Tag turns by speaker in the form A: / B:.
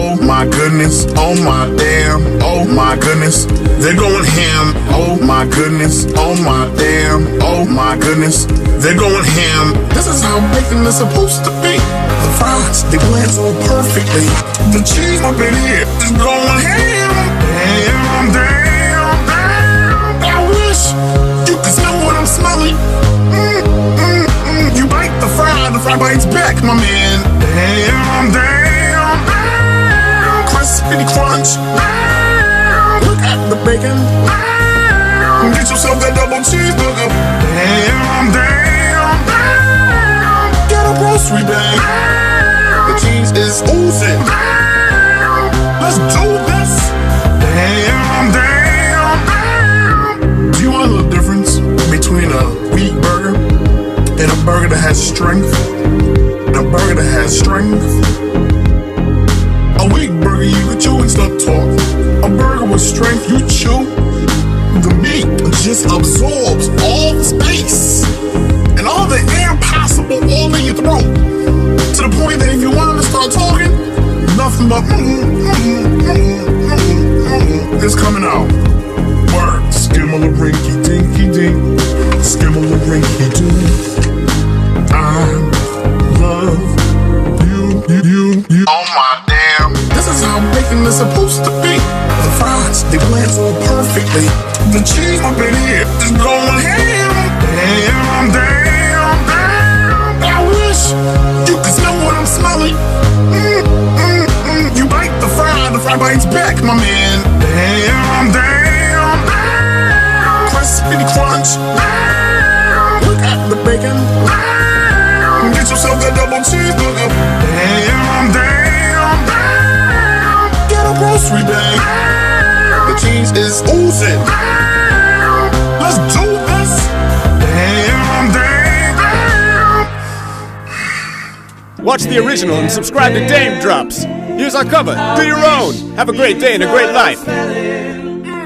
A: Oh my goodness, oh my damn, oh my goodness, they're going ham. Oh my goodness, oh my damn, oh my goodness, they're going ham. This is how bacon is supposed to be. The fries, they blend so perfectly. The cheese up in here is going ham. Damn, damn, damn. I wish you could smell what I'm smelling. You bite the fry bites back, my man. Damn, damn, damn. Crispy crunch. Damn. Look at the bacon. Damn. Get yourself that double cheeseburger. Damn, damn, damn. Get a grocery bag. Damn. The cheese is oozing. Damn. Let's do this. Damn, damn, damn. Do you want to know the difference between a wheat burger and a burger that has strength? And a burger that has strength. A wheat burger you can chew and stop talking. A burger with strength, you chew, the meat just absorbs all the space and all the air possible all in your throat. To the point that if you wanted to start talking, nothing but is coming out. Word, skimmel-a-rinky dinky dink, skimmel-a-rinky dink. I love you. Oh my damn. This is how bacon is supposed to be. The fries, they blend so perfectly. The cheese up in here is going ham. Damn, damn, damn. I wish you could smell what I'm smelling. You bite the fry bites back, my man. Damn, damn, damn. Crispy crunch. Damn. Look at the bacon. Damn. Get yourself that double cheeseburger. Damn, damn, damn. Get a grocery bag. Damn. The cheese is oozing. Damn. Let's do this. Damn, damn, damn.
B: Watch the original and subscribe to Dame Drops. Here's our cover. Do your own. Have a great day and a great life.